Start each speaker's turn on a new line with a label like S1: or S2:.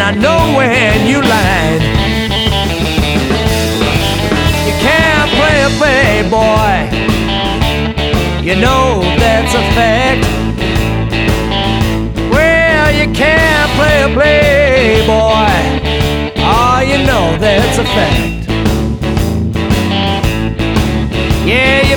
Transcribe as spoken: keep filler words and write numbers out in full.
S1: I know when you lied. You can't play a playboy, you know that's a fact. Well, you can't play a playboy, oh, you know that's a fact.